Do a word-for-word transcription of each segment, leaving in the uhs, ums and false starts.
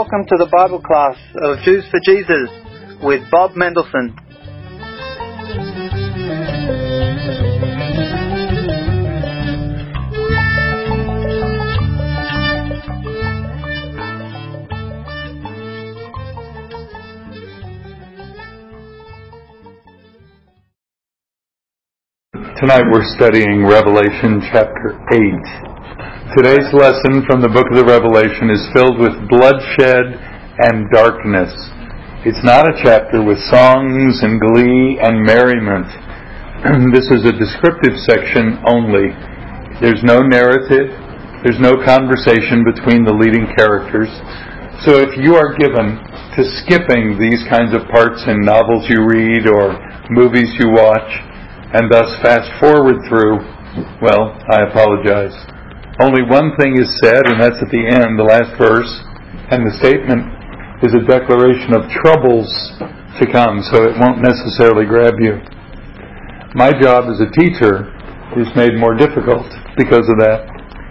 Welcome to the Bible class of Jews for Jesus with Bob Mendelson. Tonight we're studying Revelation chapter eight. Today's lesson from the book of the Revelation is filled with bloodshed and darkness. It's not a chapter with songs and glee and merriment. This is a descriptive section only. There's no narrative. There's no conversation between the leading characters. So if you are given to skipping these kinds of parts in novels you read or movies you watch, and thus fast forward through, well, I apologize. Only one thing is said, and that's at the end, the last verse, and the statement is a declaration of troubles to come, so it won't necessarily grab you. My job as a teacher is made more difficult because of that.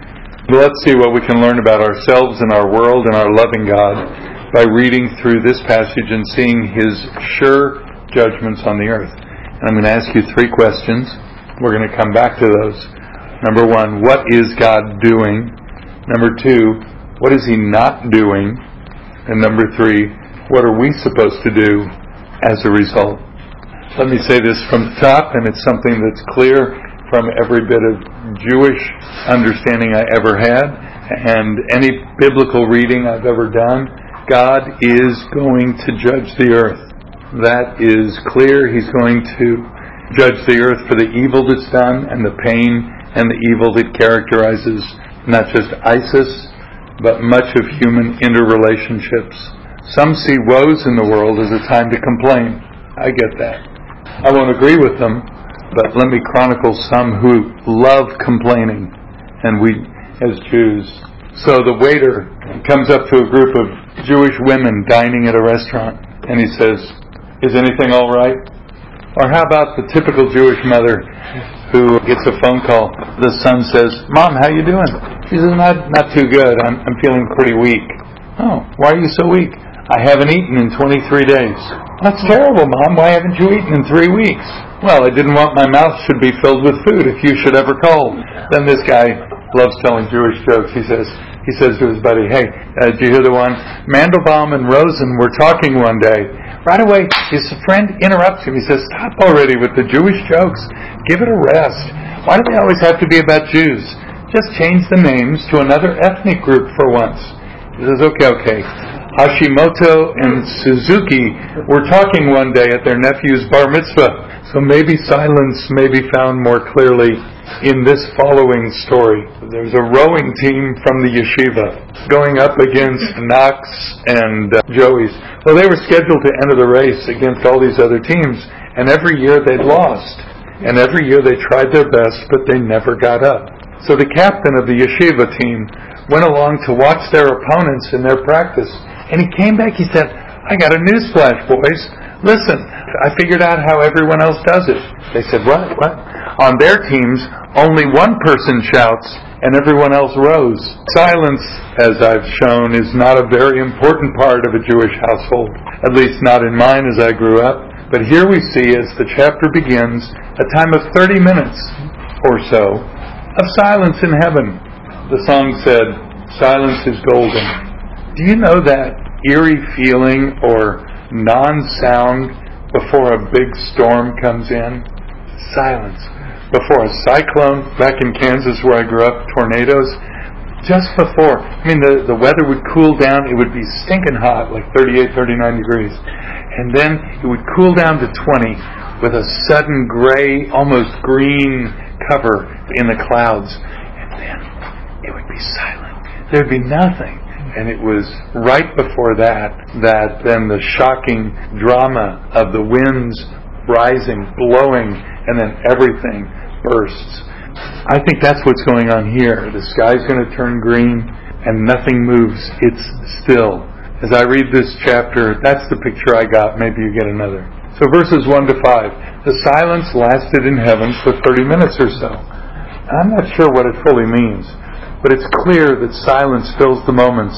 Let's see what we can learn about ourselves and our world and our loving God by reading through this passage and seeing His sure judgments on the earth. And I'm going to ask you three questions. We're going to come back to those. Number one, what is God doing? Number two, what is He not doing? And number three, what are we supposed to do as a result? Let me say this from the top, and it's something that's clear from every bit of Jewish understanding I ever had and any biblical reading I've ever done. God is going to judge the earth. That is clear. He's going to judge the earth for the evil that's done and the pain and the evil that characterizes not just ISIS, but much of human interrelationships. Some see woes in the world as a time to complain. I get that. I won't agree with them, but let me chronicle some who love complaining, and we as Jews. So the waiter comes up to a group of Jewish women dining at a restaurant, and he says, "Is anything all right?" Or how about the typical Jewish mother who gets a phone call? The son says, "Mom, how you doing?" She says, not not too good. I'm, I'm feeling pretty weak." "Oh, why are you so weak?" "I haven't eaten in twenty-three days." "That's terrible, Mom. Why haven't you eaten in three weeks?" "Well, I didn't want my mouth should be filled with food if you should ever call." Then this guy loves telling Jewish jokes. He says, he says to his buddy, "Hey, uh, did you hear the one? Mandelbaum and Rosen were talking one day. Right away, his friend interrupts him. He says, 'Stop already with the Jewish jokes. Give it a rest. Why do they always have to be about Jews? Just change the names to another ethnic group for once.' He says, okay, okay. Hashimoto and Suzuki were talking one day at their nephew's bar mitzvah. So maybe silence may be found more clearly in this following story. There's a rowing team from the yeshiva going up against Knox and uh, Joey's. Well, they were scheduled to enter the race against all these other teams, and every year they'd lost. And every year they tried their best, but they never got up. So the captain of the yeshiva team went along to watch their opponents in their practice, and he came back, he said, "I got a newsflash, boys. Listen, I figured out how everyone else does it." They said, "What? What?" "On their teams, only one person shouts and everyone else rows." Silence, as I've shown, is not a very important part of a Jewish household, at least not in mine as I grew up. But here we see, as the chapter begins, a time of thirty minutes or so of silence in heaven. The song said, "Silence is golden." Do you know that eerie feeling or non-sound before a big storm comes in? Silence. Before a cyclone, back in Kansas where I grew up, tornadoes, just before, I mean, the, the weather would cool down, it would be stinking hot, like thirty-eight, thirty-nine degrees. And then it would cool down to twenty with a sudden gray, almost green cover in the clouds. And then it would be silent. There'd be nothing. And it was right before that, that then the shocking drama of the winds rising, blowing, and then everything bursts. I think that's what's going on here. The sky's going to turn green and nothing moves. It's still. As I read this chapter, that's the picture I got. Maybe you get another. So verses one to five. The silence lasted in heaven for thirty minutes or so. I'm not sure what it fully means, but it's clear that silence fills the moments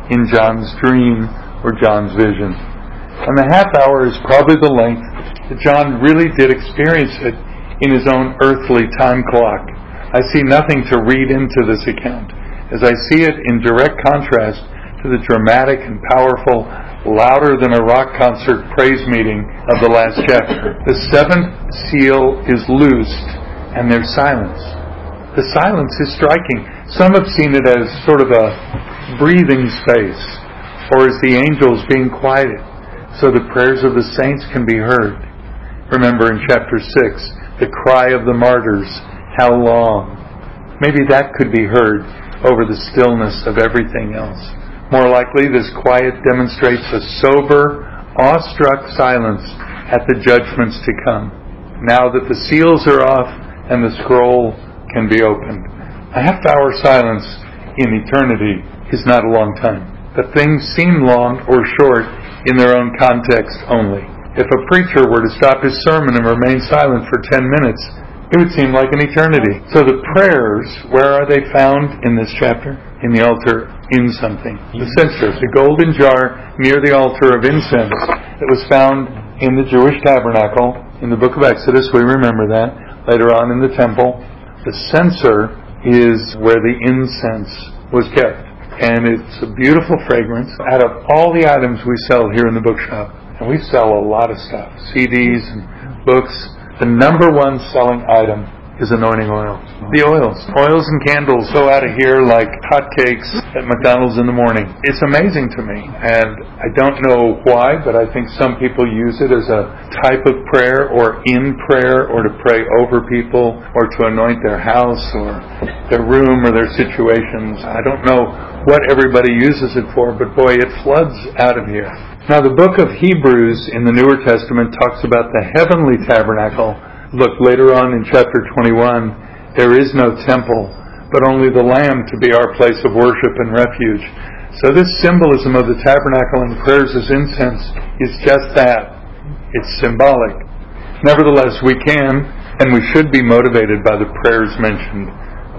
in John's dream or John's vision. And the half hour is probably the length that John really did experience it in his own earthly time clock. I see nothing to read into this account, as I see it in direct contrast to the dramatic and powerful, louder than a rock concert praise meeting of the last chapter. The seventh seal is loosed, and there's silence. The silence is striking. Some have seen it as sort of a breathing space, or as the angels being quieted, so the prayers of the saints can be heard. Remember in chapter six, the cry of the martyrs, how long? Maybe that could be heard over the stillness of everything else. More likely, this quiet demonstrates a sober, awestruck silence at the judgments to come, now that the seals are off and the scroll can be opened. A half-hour silence in eternity is not a long time, but things seem long or short in their own context only. If a preacher were to stop his sermon and remain silent for ten minutes, it would seem like an eternity. So the prayers, where are they found in this chapter? In the altar, in something. The censer, the golden jar near the altar of incense that was found in the Jewish tabernacle. In the book of Exodus, we remember that. Later on in the temple, the censer is where the incense was kept. And it's a beautiful fragrance. Out of all the items we sell here in the bookshop, and we sell a lot of stuff, C Ds and books, the number one selling item is anointing oil. The oils. Oils and candles go out of here like hotcakes at McDonald's in the morning. It's amazing to me. And I don't know why, but I think some people use it as a type of prayer, or in prayer, or to pray over people, or to anoint their house or their room or their situations. I don't know what everybody uses it for, but boy, it floods out of here. Now, the book of Hebrews in the Newer Testament talks about the heavenly tabernacle. Look, later on in chapter twenty-one, there is no temple, but only the Lamb to be our place of worship and refuge. So this symbolism of the tabernacle and prayers as incense is just that. It's symbolic. Nevertheless, we can and we should be motivated by the prayers mentioned.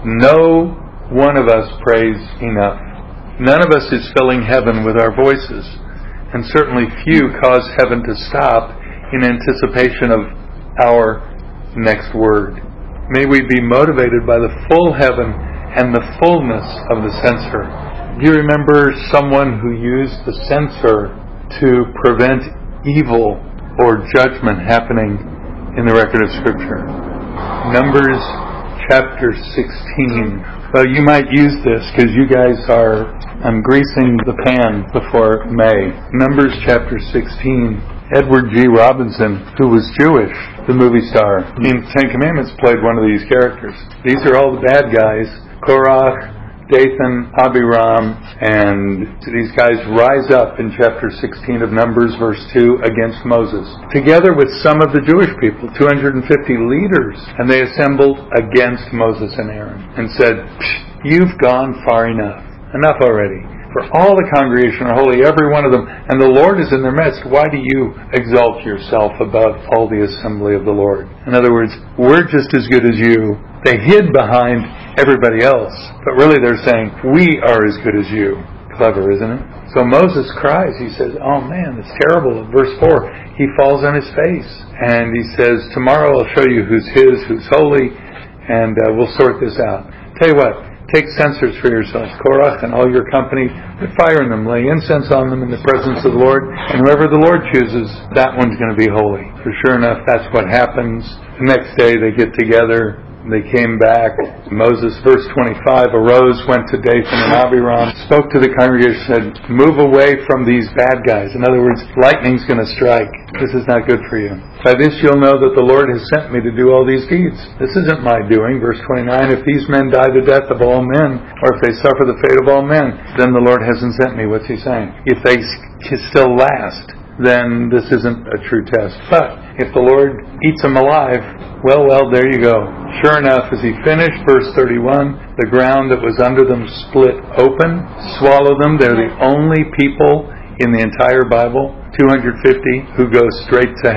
No one of us prays enough. None of us is filling heaven with our voices, and certainly few cause heaven to stop in anticipation of our next word. May we be motivated by the full heaven and the fullness of the censer. Do you remember someone who used the censer to prevent evil or judgment happening in the record of Scripture? Numbers chapter sixteen. Well, you might use this because you guys are, I'm greasing the pan before May. Numbers chapter sixteen. Edward G. Robinson, who was Jewish, the movie star, in Ten Commandments played one of these characters. These are all the bad guys. Korach, Dathan, Abiram, and these guys rise up in chapter sixteen of Numbers, verse two, against Moses, together with some of the Jewish people, two hundred fifty leaders, and they assembled against Moses and Aaron and said, "You've gone far enough. Enough already. For all the congregation are holy, every one of them, and the Lord is in their midst. Why do you exalt yourself above all the assembly of the Lord?" In other words, we're just as good as you. They hid behind everybody else, but really they're saying, we are as good as you. Clever, isn't it? So Moses cries. He says, oh man, it's terrible. In verse four, he falls on his face, and he says, tomorrow I'll show you who's his, who's holy, and uh, we'll sort this out. Tell you what, take censers for yourselves, Korach and all your company, put fire in them, lay incense on them in the presence of the Lord, and whoever the Lord chooses, that one's going to be holy. For sure enough, that's what happens. The next day they get together, they came back. Moses, verse twenty-five, arose, went to Dathan and Abiram, spoke to the congregation, said, move away from these bad guys. In other words, lightning's going to strike. This is not good for you. By this you'll know that the Lord has sent me to do all these deeds. This isn't my doing. Verse twenty-nine, if these men die the death of all men, or if they suffer the fate of all men, then the Lord hasn't sent me. What's he saying? If they still last, then this isn't a true test. But if the Lord eats them alive, well, well, there you go. Sure enough, as he finished, verse thirty-one, the ground that was under them split open, swallowed them. They're the only people in the entire Bible, two hundred fifty, who go straight to hell.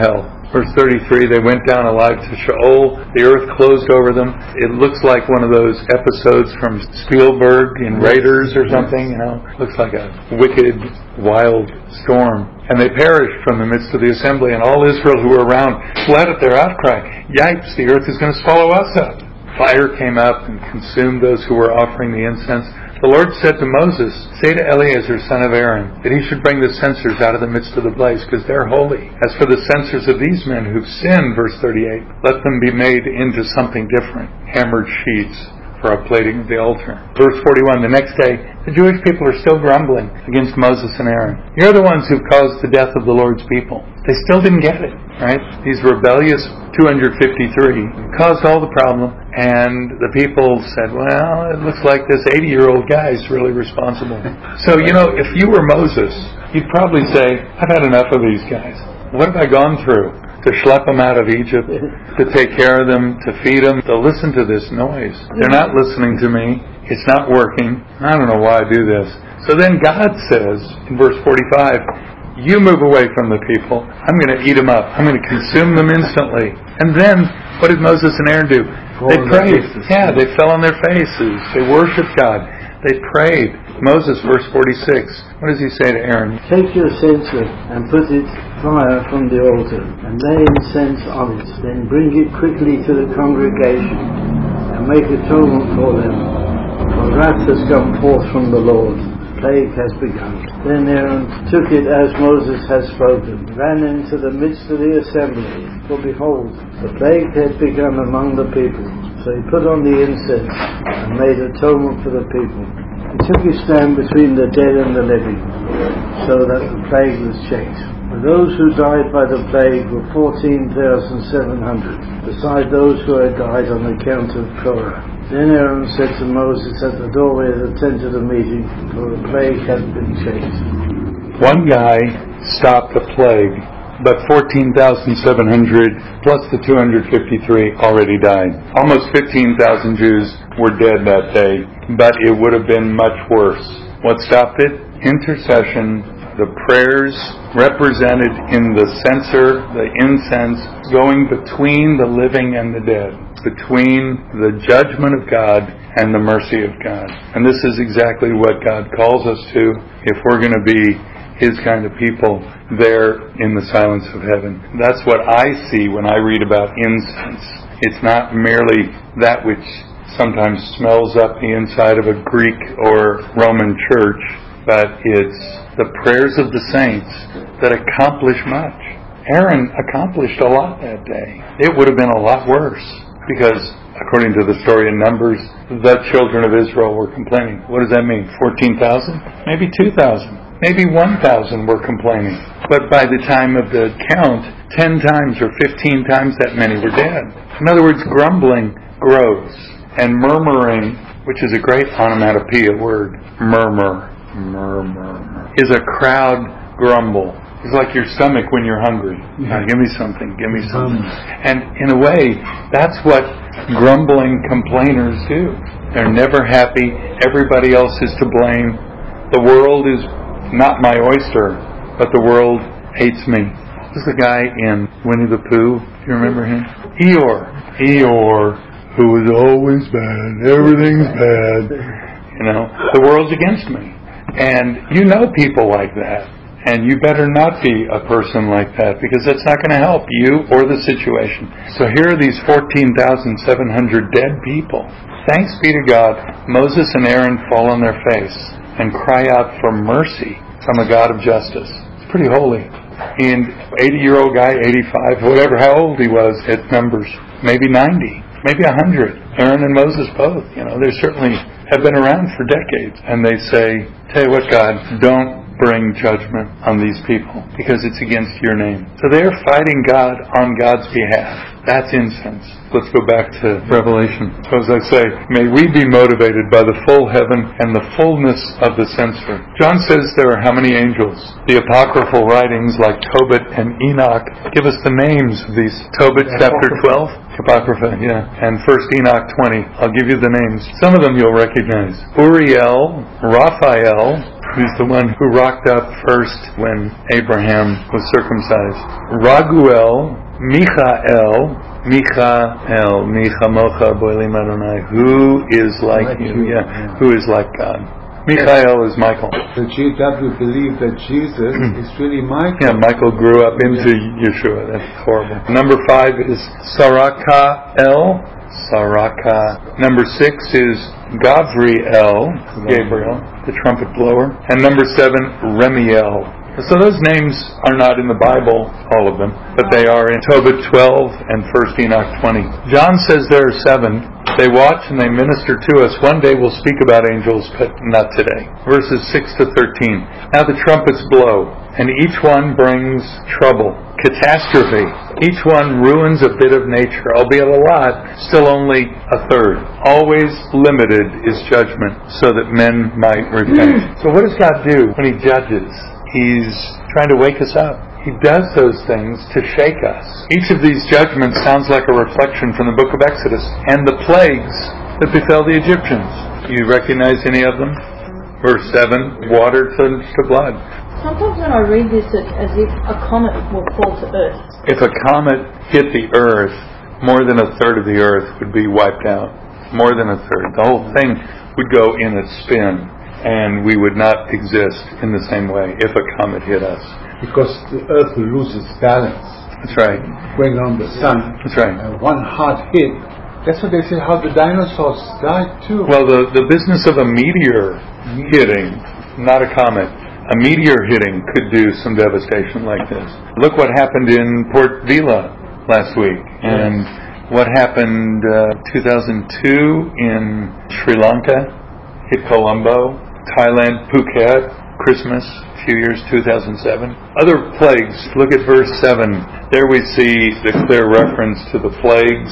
Verse thirty-three, they went down alive to Sheol. The earth closed over them. It looks like one of those episodes from Spielberg in Raiders or something, you know. Looks like a wicked, wild storm. And they perished from the midst of the assembly, and all Israel who were around fled at their outcry. Yikes, the earth is going to swallow us up. Fire came up and consumed those who were offering the incense. The Lord said to Moses, say to Eleazar, son of Aaron, that he should bring the censers out of the midst of the blaze, because they're holy. As for the censers of these men who've sinned, verse thirty-eight, let them be made into something different, hammered sheets for a plating of the altar. Verse forty-one, the next day, the Jewish people are still grumbling against Moses and Aaron. You're the ones who've caused the death of the Lord's people. They still didn't get it, right? These rebellious two hundred fifty-three caused all the problem, and the people said, well, it looks like this eighty-year-old guy is really responsible. So, you know, if you were Moses, you'd probably say, I've had enough of these guys. What have I gone through? To schlep them out of Egypt, to take care of them, to feed them, to listen to this noise. They're not listening to me. It's not working. I don't know why I do this. So then God says, in verse forty-five, you move away from the people. I'm going to eat them up. I'm going to consume them instantly. And then, what did Moses and Aaron do? They prayed. Yeah, they fell on their faces. They worshiped God. They prayed. Moses, verse forty-six, what does he say to Aaron? Take your censer and put it fire from the altar, and lay incense on it. Then bring it quickly to the congregation, and make atonement for them. For wrath has come forth from the Lord. Plague has begun. Then Aaron took it as Moses had spoken, ran into the midst of the assembly. For behold, the plague had begun among the people. So he put on the incense and made atonement for the people. He took his stand between the dead and the living, so that the plague was checked. And those who died by the plague were fourteen thousand seven hundred, beside those who had died on account of Korah. Then Aaron said to Moses at the doorway of the tent of the meeting, for the plague had been checked. One guy stopped the plague, but fourteen thousand seven hundred plus the two hundred fifty-three already died. Almost fifteen thousand Jews were dead that day, but it would have been much worse. What stopped it? Intercession, the prayers represented in the censer, the incense, going between the living and the dead, between the judgment of God and the mercy of God. And this is exactly what God calls us to if we're going to be His kind of people there in the silence of heaven. That's what I see when I read about incense. It's not merely that which sometimes smells up the inside of a Greek or Roman church, but it's the prayers of the saints that accomplish much. Aaron accomplished a lot that day. It would have been a lot worse because, according to the story in Numbers, the children of Israel were complaining. What does that mean? fourteen thousand? Maybe two thousand. Maybe one thousand were complaining. But by the time of the count, ten times or fifteen times that many were dead. In other words, grumbling grows. And murmuring, which is a great onomatopoeia word, murmur, murmur, is a crowd grumble. It's like your stomach when you're hungry. Yeah. Now, give me something, give me something. And in a way, that's what grumbling complainers do. They're never happy. Everybody else is to blame. The world is not my oyster, but the world hates me. This is the guy in Winnie the Pooh. Do you remember him? Eeyore. Eeyore, who was always bad. Everything's bad. You know, the world's against me. And you know people like that. And you better not be a person like that, because that's not going to help you or the situation. So here are these fourteen thousand seven hundred dead people. Thanks be to God, Moses and Aaron fall on their face and cry out for mercy from a God of justice. It's pretty holy. And eighty-year-old guy, eighty-five, whatever, how old he was at Numbers, maybe ninety, maybe one hundred. Aaron and Moses both. You know, they certainly have been around for decades. And they say, tell you what, God, don't bring judgment on these people because it's against your name. So they're fighting God on God's behalf. That's incense. Let's go back to Revelation. So as I say, may we be motivated by the full heaven and the fullness of the censer. John says there are how many angels? The apocryphal writings like Tobit and Enoch give us the names of these. Tobit chapter twelve. Apocrypha, yeah. And First Enoch twenty. I'll give you the names. Some of them you'll recognize. Uriel, Raphael, who's the one who rocked up first when Abraham was circumcised. Raguel, Michael, Michael, Michamocha, Boilim Adonai, who is like, like you, you. Yeah, yeah, who is like God. Michael is Michael. The G W believe that Jesus is really Michael. Yeah, Michael grew up into yeah. Yeshua. That's horrible. Number five is Sarakael. Saraka. Number six is Gavriel, Gabriel, the trumpet blower. And number seven, Remiel. So those names are not in the Bible, all of them, but they are in Tobit twelve and First Enoch twenty. John says there are seven. They watch and they minister to us. One day we'll speak about angels, but not today. Verses six to thirteen. Now the trumpets blow, and each one brings trouble, catastrophe. Each one ruins a bit of nature, albeit a lot, still only a third. Always limited is judgment, so that men might repent. So what does God do when He judges? He's trying to wake us up. He does those things to shake us. Each of these judgments sounds like a reflection from the book of Exodus and the plagues that befell the Egyptians. You recognize any of them? Verse seven, water turned to blood. Sometimes when I read this, it's as if a comet will fall to Earth. If a comet hit the Earth, more than a third of the Earth would be wiped out. More than a third. The whole thing would go in a spin, and we would not exist in the same way if a comet hit us. Because the Earth will lose its balance. That's right. Going around the sun. That's right. And one hard hit. That's what they say, how the dinosaurs died too. Well, the, the business of a meteor hitting, not a comet, a meteor hitting could do some devastation like this. Look what happened in Port Vila last week. And yes. What happened uh, two thousand two in Sri Lanka, hit Colombo. Thailand, Phuket, Christmas, a few years, two thousand seven. Other plagues, look at verse seven. There we see the clear reference to the plagues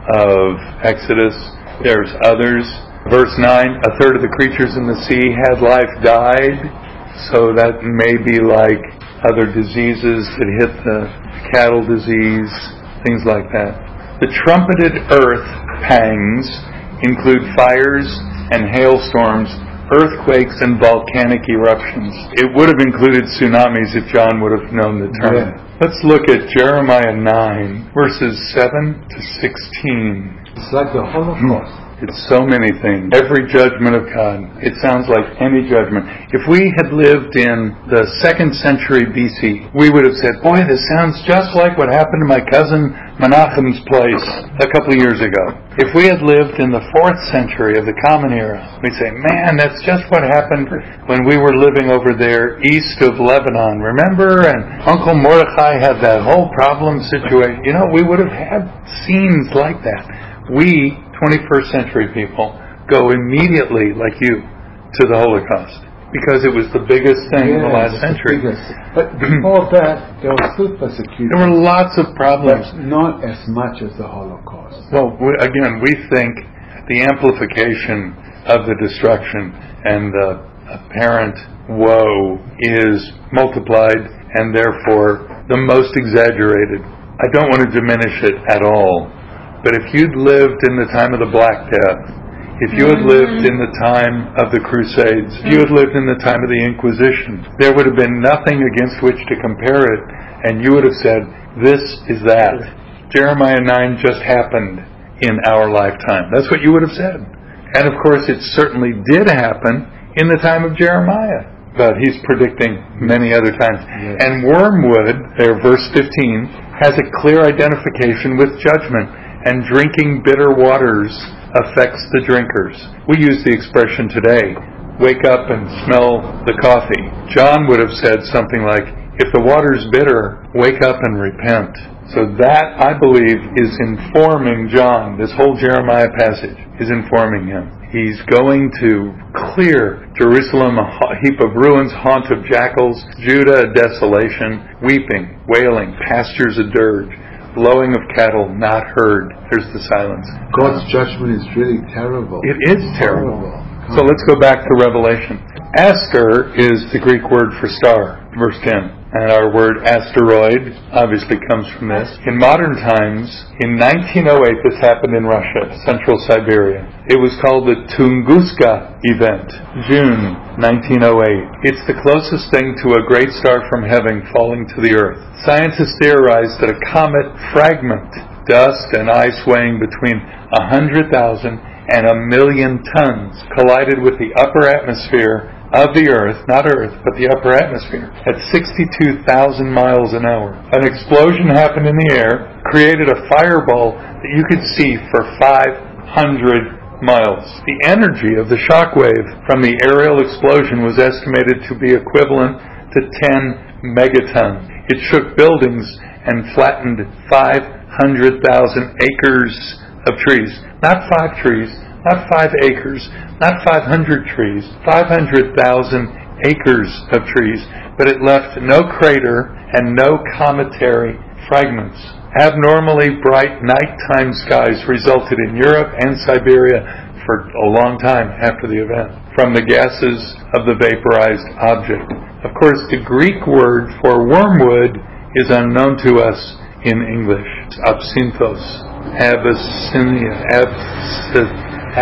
of Exodus. There's others. Verse nine, a third of the creatures in the sea had life died. So that may be like other diseases that hit the cattle disease, things like that. The trumpeted earth pangs include fires and hailstorms, earthquakes and volcanic eruptions. It would have included tsunamis if John would have known the term. Yeah. Let's look at Jeremiah nine, verses seven to sixteen. It's like the Holocaust. It's so many things. Every judgment of God. It sounds like any judgment. If we had lived in the second century B C, we would have said, boy, this sounds just like what happened to my cousin Menachem's place a couple of years ago. If we had lived in the fourth century of the Common Era, we'd say, man, that's just what happened when we were living over there east of Lebanon. Remember? And Uncle Mordechai had that whole problem situation. You know, we would have had scenes like that. We, twenty-first century people, go immediately, like you, to the Holocaust. Because it was the biggest thing yeah, in the last century. The but before that, there was still persecution. There were lots of problems. But not as much as the Holocaust. Well, we, again, we think the amplification of the destruction and the apparent woe is multiplied and therefore the most exaggerated. I don't want to diminish it at all. But if you'd lived in the time of the Black Death, if you had lived in the time of the Crusades, if you had lived in the time of the Inquisition, there would have been nothing against which to compare it, and you would have said, this is that. Jeremiah nine just happened in our lifetime. That's what you would have said. And of course it certainly did happen in the time of Jeremiah. But he's predicting many other times. Yes. And wormwood, there, verse fifteen, has a clear identification with judgment. And drinking bitter waters affects the drinkers. We use the expression today, wake up and smell the coffee. John would have said something like, if the water's bitter, wake up and repent. So that, I believe, is informing John. This whole Jeremiah passage is informing him. He's going to clear Jerusalem, a heap of ruins, haunt of jackals, Judah, a desolation, weeping, wailing, pastures a dirge, blowing of cattle not heard. There's the silence. God's judgment is really terrible. It is terrible. So let's go back to Revelation. Aster is the Greek word for star, verse ten. and our word asteroid obviously comes from this. In modern times, in nineteen oh eight, this happened in Russia, central Siberia. It was called the Tunguska event, June nineteen oh eight. It's the closest thing to a great star from heaven falling to the earth. Scientists theorized that a comet fragment, dust and ice weighing between one hundred thousand and a million tons, collided with the upper atmosphere of the Earth, not Earth, but the upper atmosphere, at sixty-two thousand miles an hour. An explosion happened in the air, created a fireball that you could see for five hundred miles. The energy of the shock wave from the aerial explosion was estimated to be equivalent to ten megatons. It shook buildings and flattened five hundred thousand acres of trees. Not five trees, not five acres, not five hundred trees, five hundred thousand acres of trees, but it left no crater and no cometary fragments. Abnormally bright nighttime skies resulted in Europe and Siberia for a long time after the event, from the gases of the vaporized object. Of course, the Greek word for wormwood is unknown to us in English. It's absinthos, Abyssinia, Abs-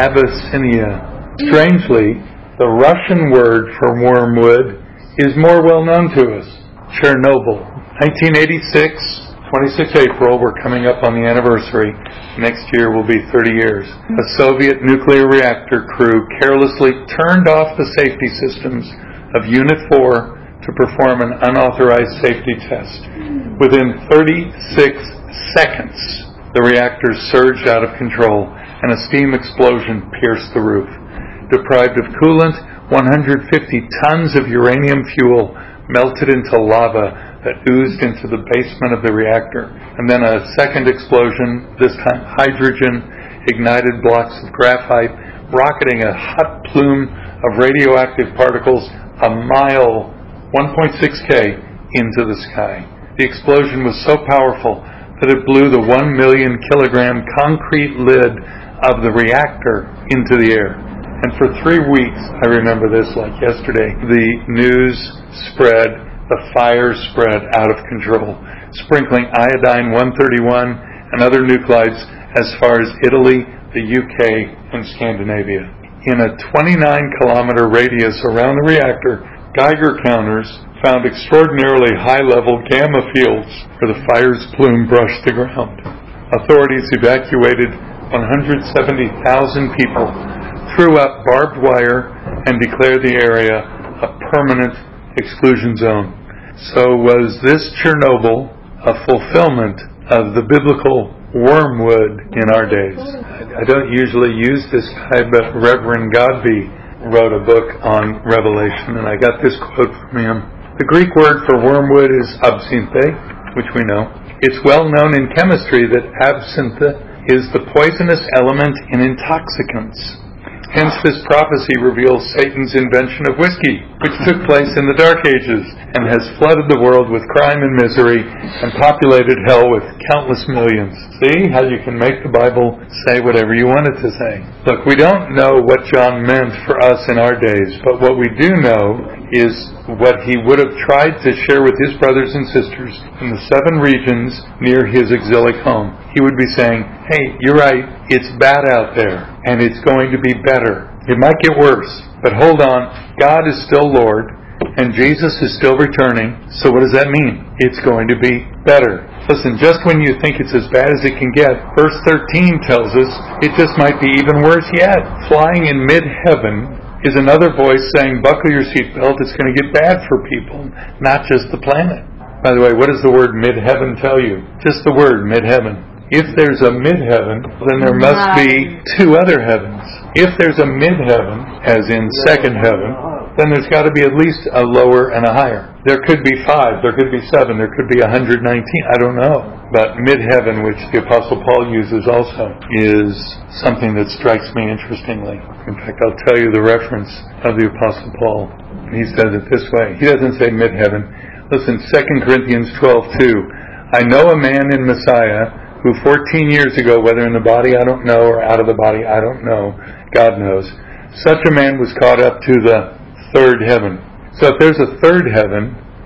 Abyssinia. Strangely, the Russian word for wormwood is more well known to us, Chernobyl. nineteen eighty-six, twenty-sixth of April, we're coming up on the anniversary. Next year will be thirty years. A Soviet nuclear reactor crew carelessly turned off the safety systems of Unit four to perform an unauthorized safety test. Within thirty-six seconds, the reactor surged out of control and a steam explosion pierced the roof. Deprived of coolant, one hundred fifty tons of uranium fuel melted into lava that oozed into the basement of the reactor. And then a second explosion, this time hydrogen, ignited blocks of graphite, rocketing a hot plume of radioactive particles a mile, one point six K, into the sky. The explosion was so powerful that it blew the one million kilogram concrete lid of the reactor into the air. And for three weeks, I remember this like yesterday, the news spread, the fire spread out of control, sprinkling iodine one thirty-one and other nuclides as far as Italy, the U K, and Scandinavia. In a twenty-nine kilometer radius around the reactor, Geiger counters found extraordinarily high-level gamma fields where the fire's plume brushed the ground. Authorities evacuated one hundred seventy thousand people, threw up barbed wire, and declared the area a permanent exclusion zone. So was this Chernobyl a fulfillment of the biblical wormwood in our days? I don't usually use this guy, but Reverend Godby wrote a book on Revelation, and I got this quote from him. The Greek word for wormwood is absinthe, which we know. It's well known in chemistry that absinthe is the poisonous element in intoxicants. Hence, this prophecy reveals Satan's invention of whiskey, which took place in the Dark Ages and has flooded the world with crime and misery and populated hell with countless millions. See how you can make the Bible say whatever you want it to say. Look, we don't know what John meant for us in our days, but what we do know is what he would have tried to share with his brothers and sisters in the seven regions near his exilic home. He would be saying, hey, you're right, it's bad out there, and it's going to be better. It might get worse, but hold on, God is still Lord, and Jesus is still returning, so what does that mean? It's going to be better. Listen, just when you think it's as bad as it can get, verse thirteen tells us it just might be even worse yet. Flying in mid-heaven is another voice saying, buckle your seatbelt, it's going to get bad for people, not just the planet. By the way, what does the word mid-heaven tell you? Just the word mid-heaven. If there's a mid-heaven, then there must be two other heavens. If there's a mid-heaven, as in second heaven, then there's got to be at least a lower and a higher. There could be five, there could be seven, there could be one hundred nineteen, I don't know. But mid-heaven, which the Apostle Paul uses also, is something that strikes me interestingly. In fact, I'll tell you the reference of the Apostle Paul. He says it this way. He doesn't say mid-heaven. Listen, Second Corinthians twelve two. I know a man in Messiah who fourteen years ago, whether in the body I don't know or out of the body I don't know, God knows, such a man was caught up to the third heaven. So if there's a third heaven,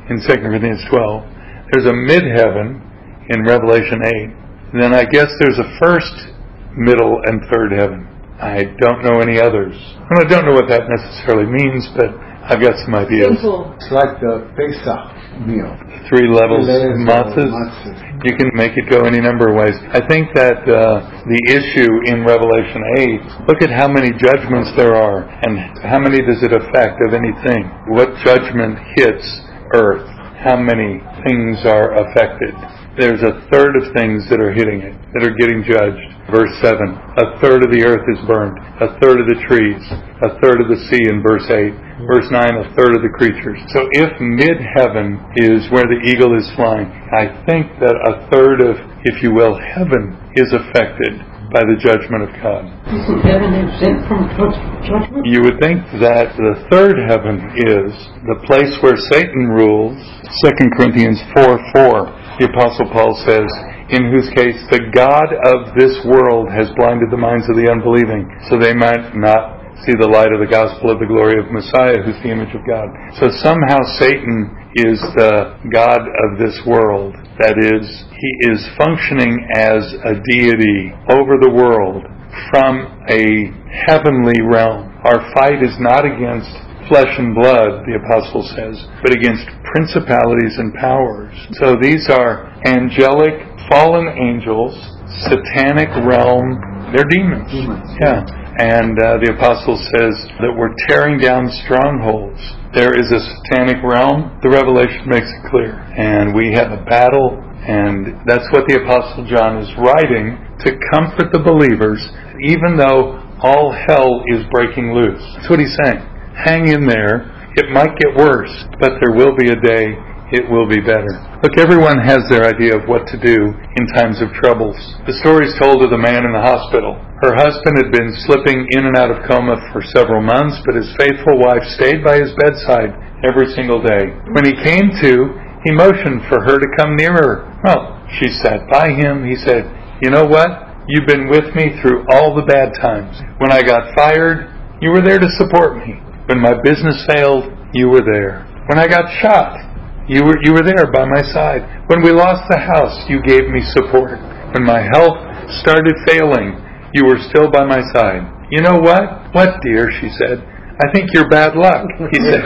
in Second Corinthians twelve. There's a mid-heaven in Revelation eight. And then I guess there's a first, middle, and third heaven. I don't know any others. And I don't know what that necessarily means, but I've got some ideas. Simple. It's like the Pesach meal. Three levels Layers of of matzahs. matzahs. You can make it go any number of ways. I think that uh, the issue in Revelation eight, look at how many judgments there are, and how many does it affect of anything. What judgment hits earth? How many things are affected? There's a third of things that are hitting it, that are getting judged. Verse seven, a third of the earth is burned, a third of the trees, a third of the sea in verse eight. Verse nine, a third of the creatures. So if mid-heaven is where the eagle is flying, I think that a third of, if you will, heaven is affected by the judgment of God. Isn't heaven exempt from judgment? You would think that the third heaven is the place where Satan rules. Second Corinthians four four, the Apostle Paul says, in whose case the God of this world has blinded the minds of the unbelieving, so they might not see the light of the gospel of the glory of Messiah, who's the image of God. So somehow Satan is the God of this world. That is, he is functioning as a deity over the world from a heavenly realm. Our fight is not against flesh and blood, the apostle says, but against principalities and powers. So these are angelic, fallen angels, satanic realm. They're demons. Demons. Yeah. And uh, the apostle says that we're tearing down strongholds. There is a satanic realm. The Revelation makes it clear. And we have a battle, and that's what the apostle John is writing to comfort the believers, even though all hell is breaking loose. That's what he's saying. Hang in there. It might get worse, but there will be a day it will be better. Look, everyone has their idea of what to do in times of troubles. The story is told of the man in the hospital. Her husband had been slipping in and out of coma for several months, but his faithful wife stayed by his bedside every single day. When he came to, he motioned for her to come nearer. Well, she sat by him. He said, you know what? You've been with me through all the bad times. When I got fired, you were there to support me. When my business failed, you were there. When I got shot, You were you were there by my side. When we lost the house, you gave me support. When my health started failing, you were still by my side. You know what? What, dear, she said. I think you're bad luck, he said.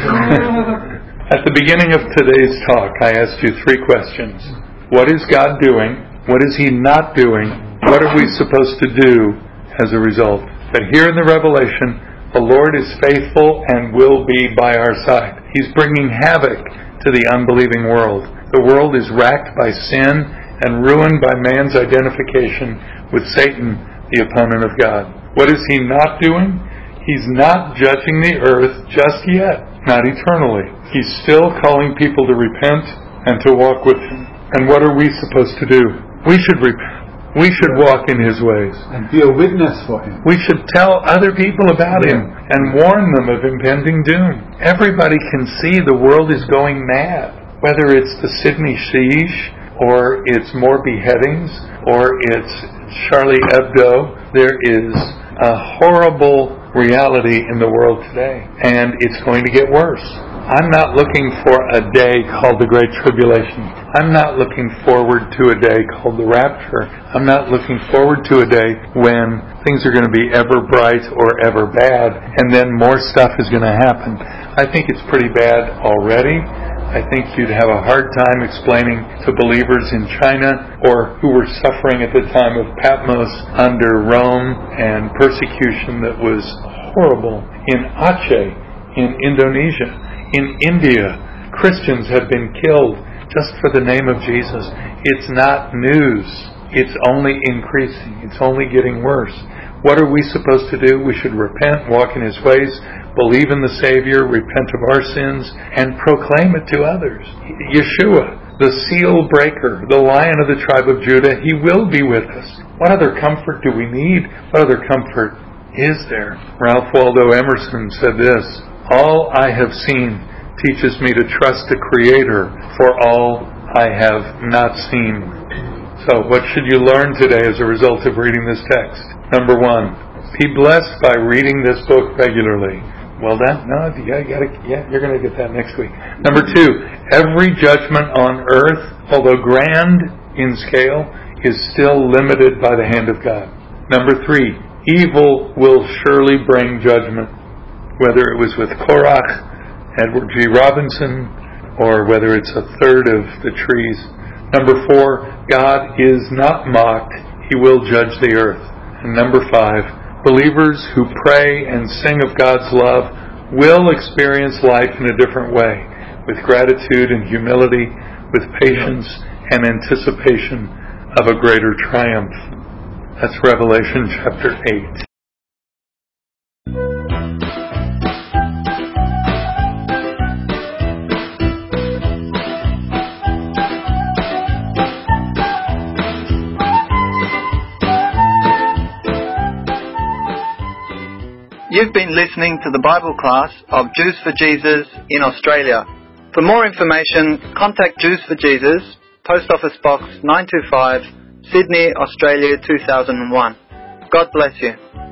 At the beginning of today's talk, I asked you three questions. What is God doing? What is He not doing? What are we supposed to do as a result? But here in the Revelation, the Lord is faithful and will be by our side. He's bringing havoc to the unbelieving world. The world is racked by sin and ruined by man's identification with Satan, the opponent of God. What is He not doing? He's not judging the earth just yet, not eternally. He's still calling people to repent and to walk with Him. And what are we supposed to do? We should repent. We should walk in His ways. And be a witness for Him. We should tell other people about Yeah. Him and warn them of impending doom. Everybody can see the world is going mad. Whether it's the Sydney siege, or it's more beheadings, or it's Charlie Hebdo, there is a horrible reality in the world today. And it's going to get worse. I'm not looking for a day called the Great Tribulation. I'm not looking forward to a day called the Rapture. I'm not looking forward to a day when things are going to be ever bright or ever bad, and then more stuff is going to happen. I think it's pretty bad already. I think you'd have a hard time explaining to believers in China, or who were suffering at the time of Patmos under Rome and persecution that was horrible. In Aceh, in Indonesia, in India, Christians have been killed just for the name of Jesus. It's not news. It's only increasing. It's only getting worse. What are we supposed to do? We should repent, walk in His ways, believe in the Savior, repent of our sins, and proclaim it to others. Yeshua, the seal breaker, the Lion of the tribe of Judah, He will be with us. What other comfort do we need? What other comfort is there? Ralph Waldo Emerson said this, all I have seen teaches me to trust the Creator for all I have not seen. So what should you learn today as a result of reading this text? Number one, be blessed by reading this book regularly. Well done. No, yeah, you gotta, yeah, you're going to get that next week. Number two, every judgment on earth, although grand in scale, is still limited by the hand of God. Number three, evil will surely bring judgment, whether it was with Korach, Edward G. Robinson, or whether it's a third of the trees. Number four, God is not mocked. He will judge the earth. And number five, believers who pray and sing of God's love will experience life in a different way, with gratitude and humility, with patience and anticipation of a greater triumph. That's Revelation chapter eight. You've been listening to the Bible class of Jews for Jesus in Australia. For more information, contact Jews for Jesus, Post Office Box nine two five, Sydney, Australia two thousand one. God bless you.